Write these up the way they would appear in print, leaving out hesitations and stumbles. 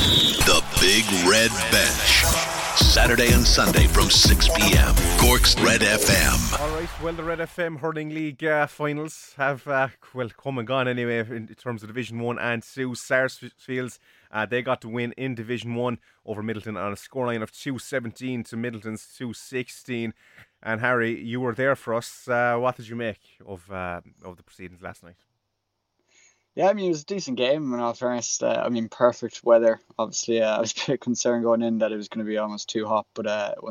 The Big Red Bench. Saturday and Sunday from 6 p.m. Cork's Red FM. All right, well, the Red FM Hurling League finals have, come and gone anyway in terms of Division 1 and 2. Sarsfields, they got to win in Division 1 over Middleton on a scoreline of 217 to Middleton's 216. And Harry, you were there for us. What did you make of the proceedings last night? Yeah, I mean, it was a decent game, in all fairness. Perfect weather. Obviously, I was a bit concerned going in that it was going to be almost too hot, but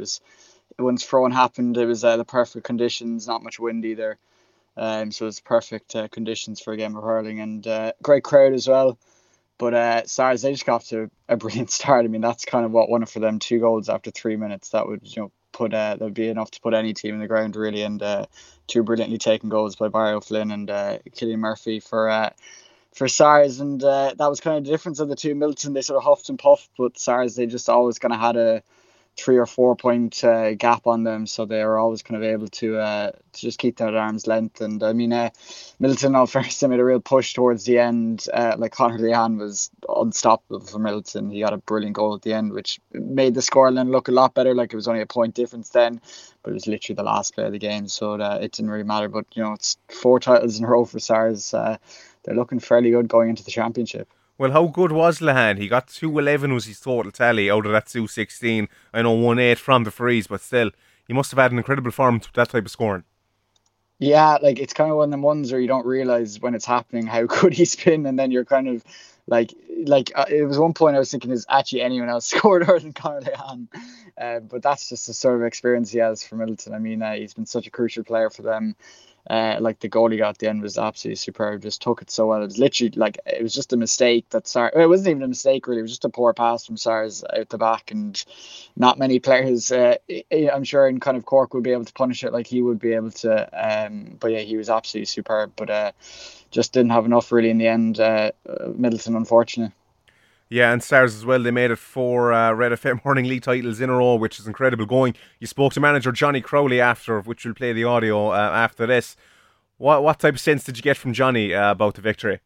once throwing happened, it was the perfect conditions, not much wind either. So it was perfect conditions for a game of hurling, and great crowd as well. But Sars, they just got off to a brilliant start. I mean, that's kind of what won it for them. 2 goals after 3 minutes. That would, that would be enough to put any team in the ground, really. And 2 brilliantly taken goals by Barry O'Flynn and Killian Murphy for Sars. And that was kind of the difference of the two. Middleton, they sort of huffed and puffed, but Sars, they just always kind of had a 3 or 4 point gap on them, so they were always kind of able to just keep that at arm's length. And I mean, Middleton, all first, they made a real push towards the end. Like Conor Lehan was unstoppable for Middleton. He got a brilliant goal at the end, which made the scoreline look a lot better. Like, it was only a point difference then, but it was literally the last play of the game, so it didn't really matter. But it's 4 titles in a row for Sars. They're looking fairly good going into the championship. Well, how good was Lehan? He got 211 was his total tally out of that 216. I know 1-8 from the freeze, but still, he must have had an incredible form to that type of scoring. Yeah, like, it's kind of one of them ones where you don't realise when it's happening how good he's been, and then you're kind of like it was one point I was thinking, is actually anyone else scored other than Conor Lehan? But that's just the sort of experience he has for Middleton. I mean, he's been such a crucial player for them. Like, the goal he got at the end was absolutely superb. Just took it so well. It was literally it was just a mistake that Sars. It wasn't even a mistake really. It was just a poor pass from Sars out the back, and not many players, I'm sure, in kind of Cork would be able to punish it like he would be able to. But yeah, he was absolutely superb. But just didn't have enough really in the end. Middleton, unfortunate. Yeah, and Sars as well. They made it 4 Red FM Hurling League titles in a row, which is incredible going. You spoke to manager Johnny Crowley after, which will play the audio after this. What type of sense did you get from Johnny about the victory?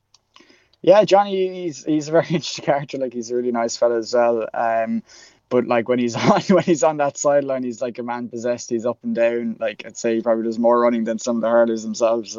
Yeah, Johnny, he's a very interesting character. Like, he's a really nice fella as well. But like, when he's on that sideline, he's like a man possessed. He's up and down. Like, I'd say he probably does more running than some of the hurlers themselves.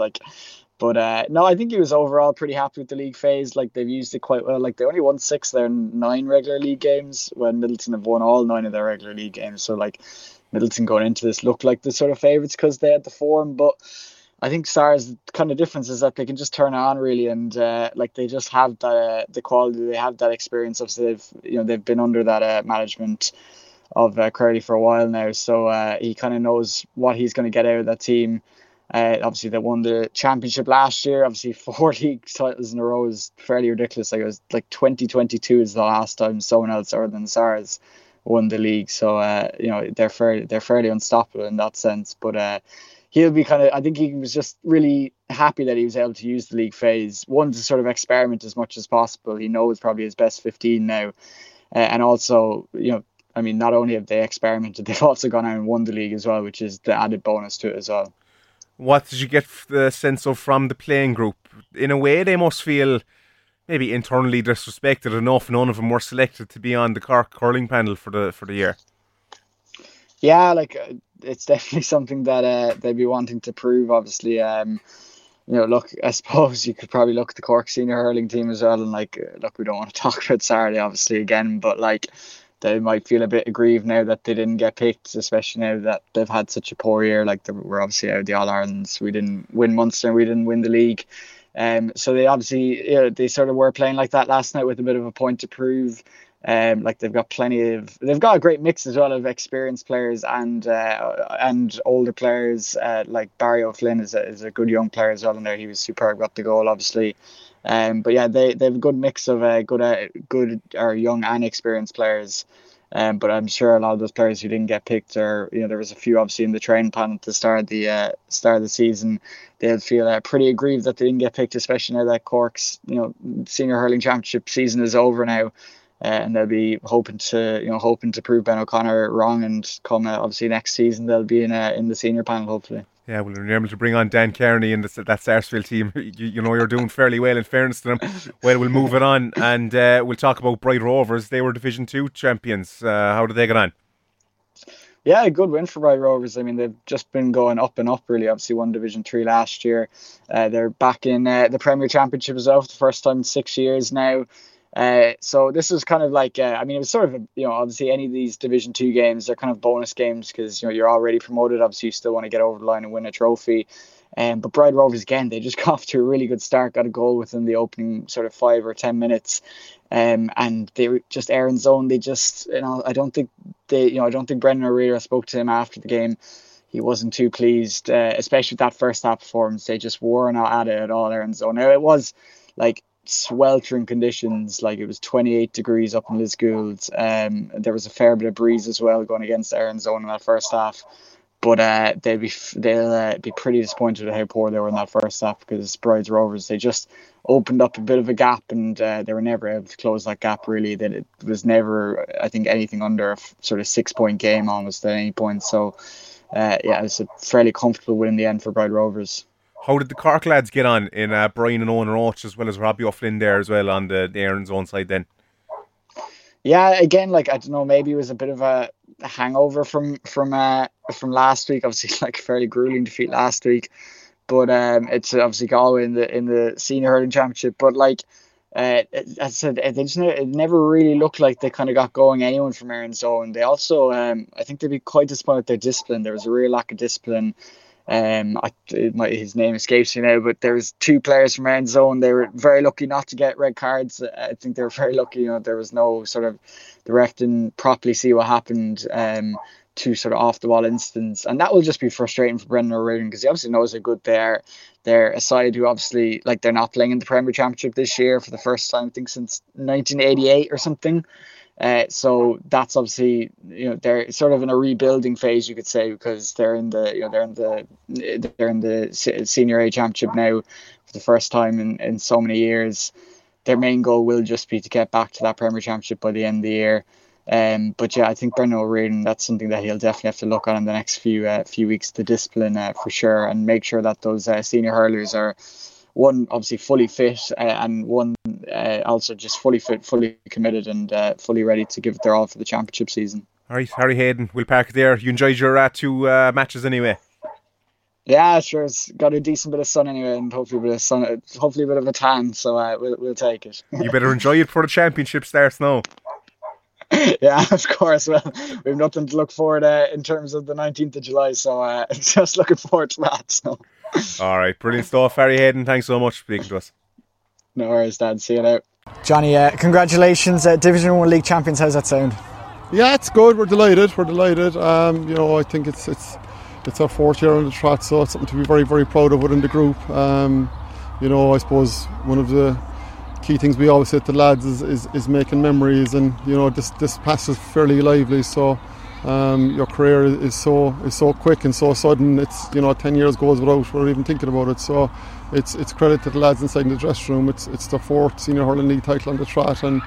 But no, I think he was overall pretty happy with the league phase. Like, they've used it quite well. Like, they only won 6 of their 9 regular league games, when Middleton have won all 9 of their regular league games. So, like, Middleton going into this looked like the sort of favourites because they had the form. But I think Sars' kind of difference is that they can just turn it on, really, and they just have that the quality. They have that experience. Obviously, they've been under that management of Crowley for a while now, so he kind of knows what he's going to get out of that team. Obviously, they won the championship last year. Obviously, 4 league titles in a row is fairly ridiculous. Like, it was 2022 is the last time someone else other than Sars won the league. So they're fairly unstoppable in that sense. But he'll be I think he was just really happy that he was able to use the league phase, one, to sort of experiment as much as possible. He knows probably his best 15 now, and also not only have they experimented, they've also gone out and won the league as well, which is the added bonus to it as well. What did you get the sense of from the playing group? In a way, they must feel maybe internally disrespected enough. None of them were selected to be on the Cork curling panel for the year. Yeah, it's definitely something that they'd be wanting to prove. Obviously, look, I suppose you could probably look at the Cork senior hurling team as well, and look, we don't want to talk about Saturday obviously again, but they might feel a bit aggrieved now that they didn't get picked, especially now that they've had such a poor year. Like, we're obviously out of the All-Irelands. We didn't win Munster, we didn't win the league. So they obviously, they sort of were playing like that last night with a bit of a point to prove. They've got a great mix as well of experienced players and older players. Like Barry O'Flynn is a good young player as well in there. He was superb, got the goal obviously. But yeah, they have a good mix of good or young and experienced players. But I'm sure a lot of those players who didn't get picked, or there was a few obviously in the training panel at the start of the season, they'll feel pretty aggrieved that they didn't get picked, especially now that Cork's senior hurling championship season is over now. And they'll be hoping to prove Ben O'Connor wrong, and come obviously next season they'll be in the senior panel hopefully. Yeah, well, you're able to bring on Dan Kearney and that Sarsfield team. You know, you're doing fairly well, in fairness to them. Well, we'll move it on, and we'll talk about Bright Rovers. They were Division 2 champions. How did they get on? Yeah, a good win for Bright Rovers. I mean, they've just been going up and up, really. Obviously won Division 3 last year. They're back in the Premier Championship as well for the first time in 6 years now. So this is kind of like, I mean, it was sort of, obviously any of these Division 2 games, they're kind of bonus games because, you're already promoted. Obviously, you still want to get over the line and win a trophy. But Bright Rovers, again, they just got off to a really good start, got a goal within the opening sort of 5 or 10 minutes. And they were just Aaron Zone. They just, I don't think Brendan O'Reilly, I spoke to him after the game. He wasn't too pleased, especially with that first half performance. They just were not at it at all, Aaron Zone. Now, it was like sweltering conditions, like it was 28 degrees up in Lisgould. There was a fair bit of breeze as well going against Aaron Zone in that first half. But they'll be pretty disappointed at how poor they were in that first half, because Bright Rovers, they just opened up a bit of a gap, and they were never able to close that gap, really. That it was never, I think, anything under a sort of 6-point game almost at any point. So it was a fairly comfortable win in the end for Bright Rovers. How did the Cork lads get on in Brian and Owen Roach, as well as Robbie O'Flynn there as well on the Aaron Zone side then? Yeah, again, like, I don't know, maybe it was a bit of a hangover from last week. Obviously, like, a fairly grueling defeat last week, but it's obviously Galway in the senior hurling championship. But like, as I said, it never really looked like they kind of got going anyone from Aaron Zone. They also, I think they'd be quite disappointed with their discipline. There was a real lack of discipline. His name escapes me now, but there was 2 players from Aaron Zone. They were very lucky not to get red cards. I think they were very lucky. There was no sort of, the ref didn't properly see what happened. 2 sort of off the wall incidents, and that will just be frustrating for Brendan O'Reilly, because he obviously knows how good they are. They're a side who obviously, like, they're not playing in the Premier Championship this year for the first time, I think, since 1988 or something. So that's obviously, they're sort of in a rebuilding phase, you could say, because they're in the Senior A Championship now for the first time in so many years. Their main goal will just be to get back to that Premier Championship by the end of the year. But yeah, I think Brendan O'Reilly, that's something that he'll definitely have to look at in the next few weeks, to discipline for sure, and make sure that those senior hurlers are, one, obviously fully fit, and one, also just fully fit, fully committed, and fully ready to give it their all for the championship season. All right, Harry Hayden, we'll park it there. You enjoyed your 2 matches anyway? Yeah, sure. It's got a decent bit of sun anyway, and hopefully a bit of a tan, so we'll take it. You better enjoy it before the championship starts now. Yeah, of course. Well, we have nothing to look forward in terms of the 19th of July, so just looking forward to that. So. All right, brilliant stuff. Harry Hayden, thanks so much for speaking to us. No worries, Dad. See you now. Johnny, congratulations, Division 1 League champions. How's that sound? Yeah, it's good. We're delighted. I think it's our 4th year on the trot, so it's something to be very, very proud of within the group. I suppose one of the key things we always say to the lads is making memories, and this passes fairly lively. So your career is so quick and so sudden. It's 10 years goes without we're even thinking about it. So it's credit to the lads inside the dressing room. It's the 4th senior hurling league title on the trot, and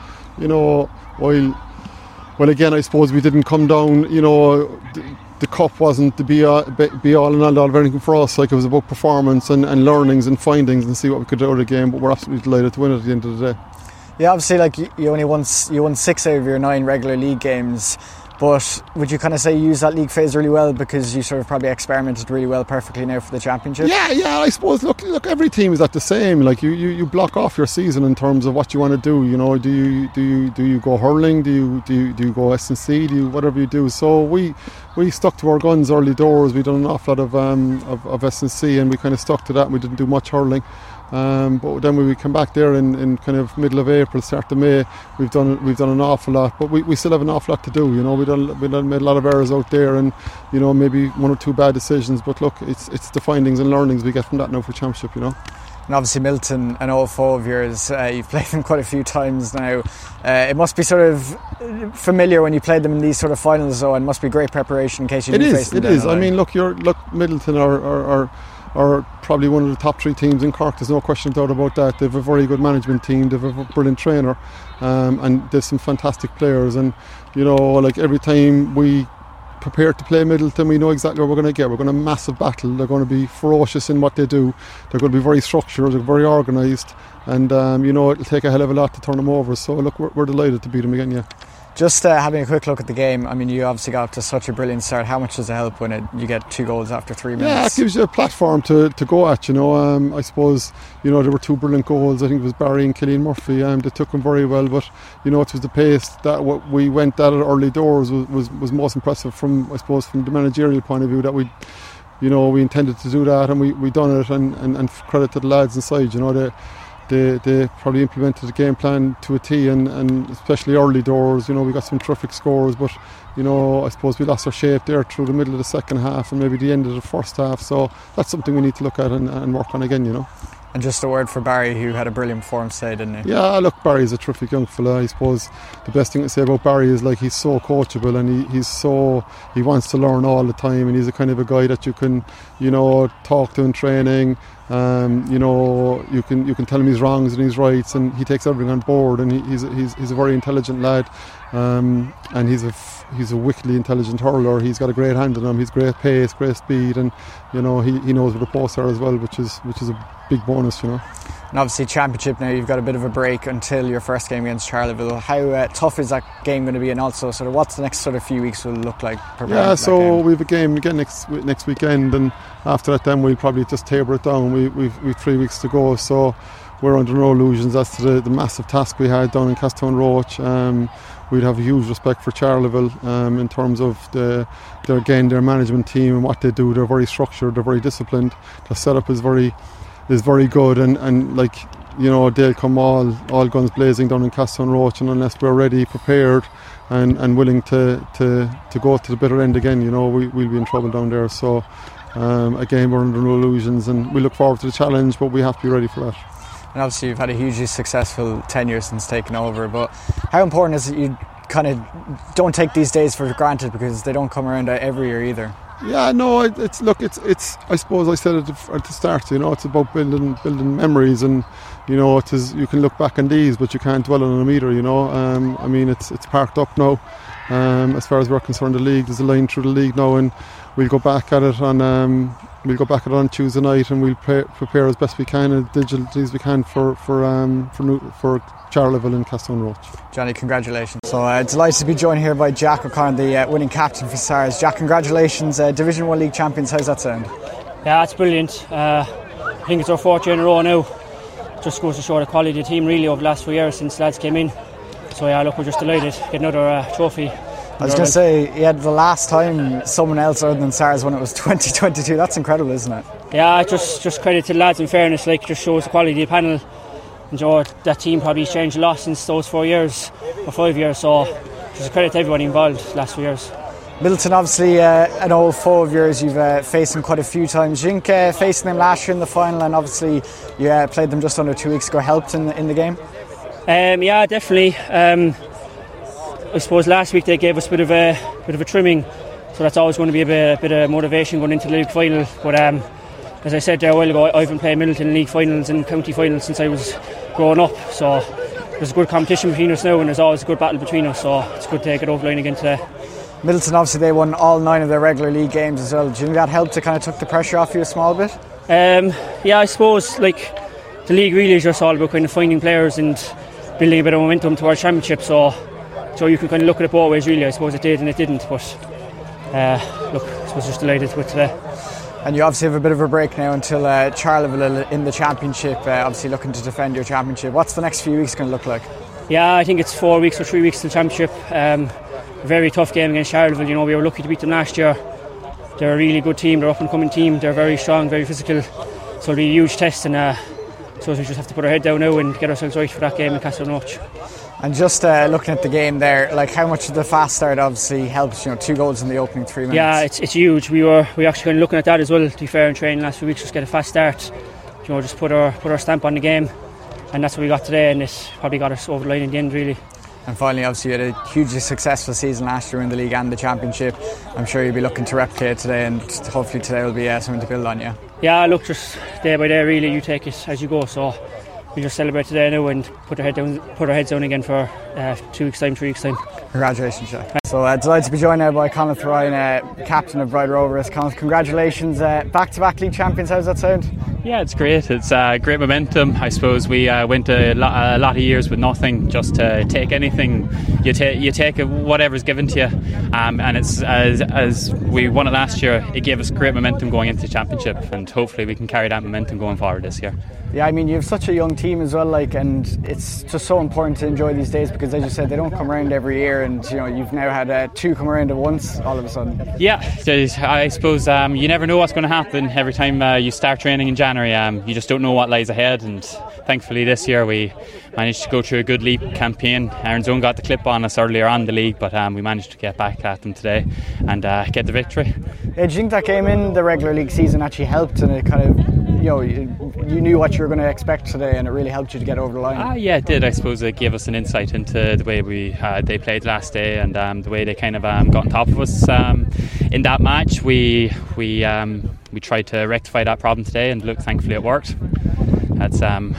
while again I suppose we didn't come down. The cup wasn't the be all and all of everything for us. Like, it was about performance and learnings and findings, and see what we could do out of the game. But we're absolutely delighted to win it at the end of the day. Yeah, obviously, like, you won 6 out of your 9 regular league games. But would you kind of say you used that league phase really well, because you sort of probably experimented really well perfectly now for the championship? Yeah, I suppose. Look, every team is at the same. Like, you block off your season in terms of what you want to do. Do you go hurling? Do you go S&C? Do you whatever you do? So we stuck to our guns early doors. We done an awful lot of S&C, and we kind of stuck to that. And we didn't do much hurling. But then when we come back there in kind of middle of April, start of May, we've done an awful lot, but we still have an awful lot to do. We made a lot of errors out there, and maybe 1 or 2 bad decisions. But look, it's the findings and learnings we get from that now for championship. And obviously Milton, an old foe of yours, you've played them quite a few times now. It must be sort of familiar when you played them in these sort of finals, though, and must be great preparation in case you do face them. It is. I mean, look, Middleton are probably one of the top 3 teams in Cork. There's no question about that. They've a very good management team. They've a brilliant trainer, and there's some fantastic players. And like, every time we prepared to play Middleton. We know exactly what we're going to get. We're going to massive battle. They're going to be ferocious in what they do. They're going to be very structured. They're very organised, and it'll take a hell of a lot to turn them over. So look, we're delighted to beat them again. Yeah. Just having a quick look at the game, I mean, you obviously got to such a brilliant start. How much does it help when you get 2 goals after 3 minutes? Yeah, it gives you a platform to go at, I suppose, there were 2 brilliant goals. I think it was Barry and Cillian Murphy. They took them very well, but, it was the pace that what we went at early doors was most impressive from the managerial point of view, that we intended to do that, and we done it, and credit to the lads inside, They probably implemented the game plan to a T, and especially early doors, we got some terrific scores, but I suppose we lost our shape there through the middle of the second half and maybe the end of the first half, so that's something we need to look at and work on again. And just a word for Barry, who had a brilliant performance today, didn't he? Yeah, look, Barry's a terrific young fella. I suppose the best thing to say about Barry is he's so coachable, and he wants to learn all the time, and he's the kind of a guy that you can talk to in training. You can tell him his wrongs and his rights, and he takes everything on board, and he's a very intelligent lad, and he's a wickedly intelligent hurler. He's got a great hand on him. He's great pace, great speed, and he knows where the posts are as well, which is a big bonus. And obviously Championship now, you've got a bit of a break until your first game against Charleville. How tough is that game going to be, and also sort of what's the next sort of few weeks will look like? Yeah, so we have a game again next weekend, and after that then we'll probably just taper it down. We've 3 weeks to go, so we're under no illusions as to the massive task we had down in Castownroach. We'd have a huge respect for Charleville in terms of their management team and what they do. They're very structured, they're very disciplined. Their setup is very good, and they'll come all guns blazing down in Castownroach, and unless we're ready, prepared, and willing to go to the bitter end again, we'll be in trouble down there. So again, we're under no illusions, and we look forward to the challenge, but we have to be ready for that. And obviously you've had a hugely successful tenure since taking over, but how important is it you kind of don't take these days for granted, because they don't come around every year either? Yeah, no, it's I suppose I said it at the start, it's about building memories, and you can look back on these, but you can't dwell on them either. I mean, it's parked up now. As far as we're concerned, the league, there's a line through the league now, and we'll go back at it on Tuesday night, and we'll prepare as best we can, as digitally as we can for Charleville and Castownroach. Johnny, congratulations. So delighted to be joined here by Jack O'Connor, the winning captain for Stars. Jack, congratulations, Division 1 League champions. How's that sound? Yeah, it's brilliant. I think it's our 4th year in a row now. Just goes to show the quality of the team really over the last 4 years since lads came in. So yeah, look, we're just delighted to get another trophy. I was going to say, the last time someone else other than Stars won it was 2022. That's incredible, isn't it? Yeah, just credit to the lads, in fairness, just shows the quality of the panel. And that team probably changed a lot since those 4 years or 5 years, so just a credit to everybody involved the last 4 years. Middleton, obviously an old foe of yours. You've faced them quite a few times. Do you think facing them last year in the final, and obviously you played them just under 2 weeks ago, helped in the game? Yeah, definitely. I suppose last week they gave us a bit of a trimming, so that's always going to be a bit of motivation going into the league final. But as I said there a while ago, I haven't played Middleton league finals and county finals since I was growing up, so there's a good competition between us now, and there's always a good battle between us, so it's good to take it over the line again today. Middleton, obviously they won all 9 of their regular league games as well. Do you think that helped to kind of took the pressure off you a small bit? Yeah, I suppose the league really is just all about kind of finding players and building a bit of momentum towards Championship, so you can kind of look at it both ways really. I suppose it did and it didn't, but look, I suppose just delighted with today. And you obviously have a bit of a break now until Charleville in the Championship, obviously looking to defend your Championship. What's the next few weeks going to look like? Yeah, I think it's 4 weeks or 3 weeks to the Championship. A very tough game against Charleville. We were lucky to beat them last year. They're a really good team, they're an up and coming team, they're very strong, very physical, so it'll be a huge test, and so we just have to put our head down now and get ourselves right for that game in Castownroach. And just looking at the game there, how much of the fast start obviously helps, 2 goals in the opening 3 minutes? Yeah, it's huge. We actually kind of looking at that as well, to be fair, in training last few weeks, just get a fast start, just put our stamp on the game, and that's what we got today, and it's probably got us over the line in the end really. And finally, obviously you had a hugely successful season last year in the league and the Championship. I'm sure you'll be looking to replicate today, and hopefully today will be something to build on, yeah? Yeah, look, just day by day really, you take it as you go, so we just celebrate today now and put our heads down again for 2 weeks' time, 3 weeks' time. Congratulations, Jack. So delighted to be joined now by Conor Ryan, captain of Bride Rovers. Conor, congratulations, back-to-back league champions. How does that sound? Yeah, it's great. It's great momentum. I suppose we went a lot of years with nothing, just to take anything. You take whatever's given to you, and it's as we won it last year. It gave us great momentum going into the championship, and hopefully we can carry that momentum going forward this year. Yeah, I mean, you have such a young team as well, and it's just so important to enjoy these days because, as you said, they don't come around every year, and you've now had 2 come around at once all of a sudden. Yeah, I suppose you never know what's going to happen every time you start training in January. You just don't know what lies ahead, and thankfully this year we managed to go through a good league campaign. Aaron's Own got the clip on us earlier on in the league, but we managed to get back at them today and get the victory. Yeah, do you think that game in the regular league season actually helped, and it kind of, you knew what you were going to expect today, and it really helped you to get over the line? Yeah, it did. I suppose it gave us an insight into the way they played last day, and the way they kind of got on top of us in that match. We tried to rectify that problem today, and look, thankfully it worked. That's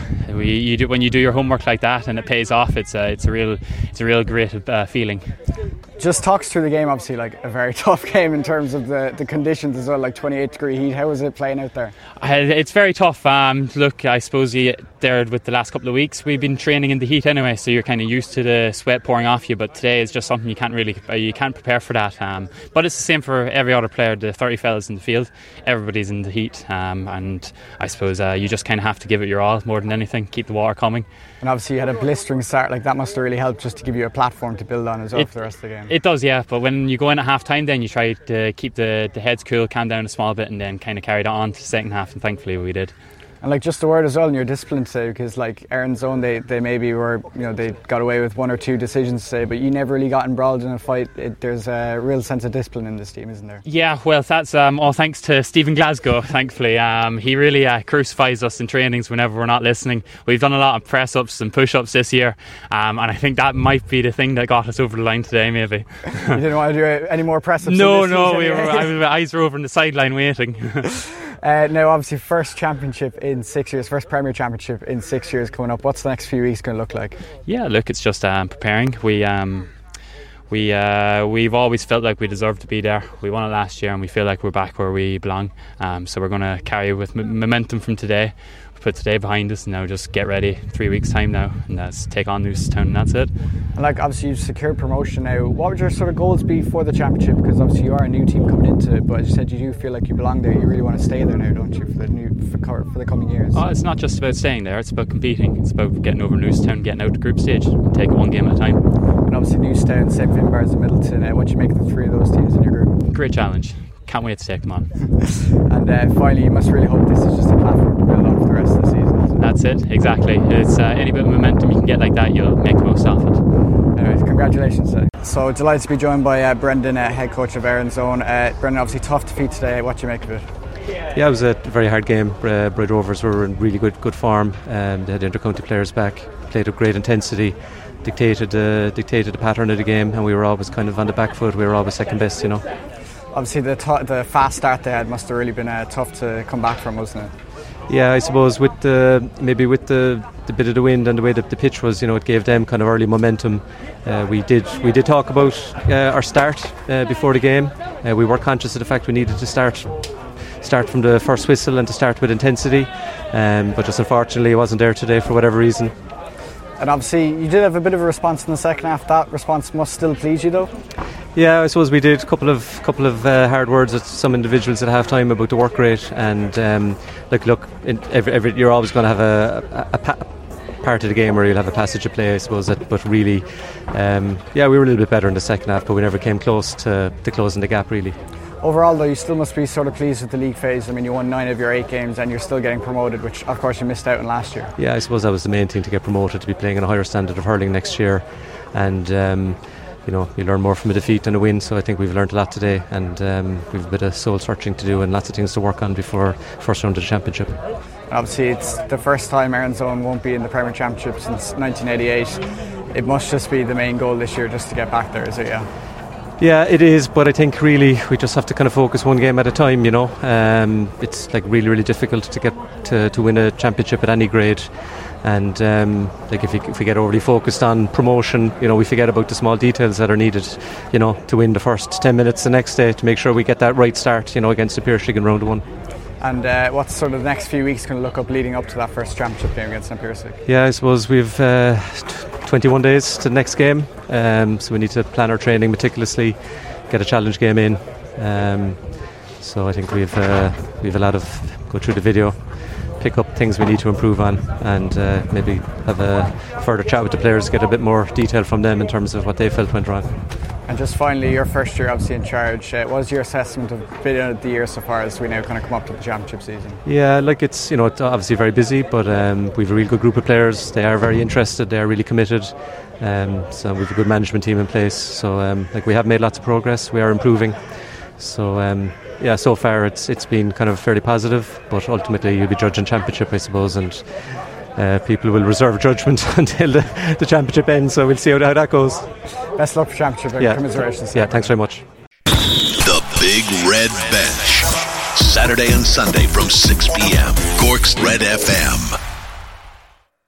when you do your homework like that and it pays off. It's a real great feeling. Just talk us through the game. Obviously, like a very tough game in terms of the conditions as well, like 28-degree heat. How was it playing out there? It's very tough. Look, I suppose there with the last couple of weeks we've been training in the heat anyway, so you're kind of used to the sweat pouring off you. But today is just something you can't prepare for that. But it's the same for every other player. The 30 fellas in the field, everybody's in the heat, and I suppose you just kind of have to give it your all more than anything. Keep the water coming. And obviously you had a blistering start, like that must have really helped just to give you a platform to build on as well for the rest of the game. It does, yeah, but when you go in at half time then you try to keep the heads cool, calm down a small bit, and then kind of carry that on to the second half, and thankfully we did. And like just a word as well in your discipline today, because like Aaron's Own, they maybe were, they got away with 1 or 2 decisions today, but you never really got embroiled in a fight. There's a real sense of discipline in this team, isn't there? Yeah, well, that's all thanks to Stephen Glasgow, thankfully. He really crucifies us in trainings whenever we're not listening. We've done a lot of press-ups and push-ups this year, and I think that might be the thing that got us over the line today, maybe. You didn't want to do any more press-ups? No, my eyes were over on the sideline waiting. Now, obviously, first championship in 6 years, first Premier Championship in 6 years coming up. What's the next few weeks going to look like? Yeah, look, it's just preparing. We've always felt like we deserve to be there. We won it last year, and we feel like we're back where we belong. So we're going to carry with momentum from today. Put today behind us and now just get ready. 3 weeks time now, and that's take on Newcestown, and that's it. And like obviously you've secured promotion now. What would your sort of goals be for the championship? Because obviously you are a new team coming into it, but as you said, you do feel like you belong there. You really want to stay there now, don't you, for the coming years? Oh, it's not just about staying there. It's about competing. It's about getting over Newcestown, getting out the group stage, and taking one game at a time. And obviously Newcestown, St Finbarrs and Middleton. What do you make of the 3 of those teams in your group? Great challenge. Can't wait to take them on. And finally, you must really hope this is just a platform to build on for the rest of the season. That's it, exactly. It's any bit of momentum you can get like that, you'll make the most of it. Anyways, congratulations today. So delighted to be joined by Brendan, head coach of Aaron's Own. Brendan, obviously tough defeat today. What do you make of it? Yeah, it was a very hard game. Bride Rovers were in really good form. They had inter-county players back, played with great intensity, dictated the pattern of the game, and we were always kind of on the back foot. We were always second best, Obviously the fast start they had must have really been tough to come back from, wasn't it? Yeah, I suppose with the bit of the wind and the way that the pitch was, it gave them kind of early momentum. We did talk about our start before the game. We were conscious of the fact we needed to start from the first whistle and to start with intensity, but just unfortunately it wasn't there today for whatever reason. And obviously you did have a bit of a response in the second half. That response must still please you though? Yeah, I suppose we did a couple of hard words at some individuals at half time about the work rate, and look, you're always going to have a part of the game where you'll have a passage of play, I suppose. But really, we were a little bit better in the second half, but we never came close to closing the gap really. Overall though, you still must be sort of pleased with the league phase. I mean, you won 9 of your 8 games and you're still getting promoted, which of course you missed out on last year. Yeah, I suppose that was the main thing, to get promoted, to be playing on a higher standard of hurling next year, and you learn more from a defeat than a win, so I think we've learned a lot today, and we've a bit of soul searching to do and lots of things to work on before first round of the championship. Obviously it's the first time Aaron's Own won't be in the Premier Championship since 1988. It must just be the main goal this year, just to get back there, is it? Yeah, it is, but I think really we just have to kind of focus one game at a time, It's like really difficult to get to win a championship at any grade. And like if we get overly focused on promotion, we forget about the small details that are needed, to win the first 10 minutes the next day, to make sure we get that right start, against the Piercing in round 1. And what's sort of the next few weeks going to look up leading up to that first championship game against St. Piercing? Yeah, I suppose we've 21 days to the next game, so we need to plan our training meticulously, get a challenge game in. So I think we've a lot of go through the video, pick up things we need to improve on, and maybe have a further chat with the players, get a bit more detail from them in terms of what they felt went wrong. And just finally, your first year obviously in charge, what was your assessment of the year so far as we now kind of come up to the championship season? Yeah, it's it's obviously very busy, but we've a real good group of players. They are very interested, they are really committed, so we've a good management team in place, so we have made lots of progress, we are improving, so so far it's been kind of fairly positive, but ultimately you'll be judging championship, I suppose, and people will reserve judgment until the championship ends, so we'll see how that goes. Best luck for championship and commiserations. Yeah, thanks very much. The Big Red Bench, Saturday and Sunday from 6 p.m. Cork's Red FM.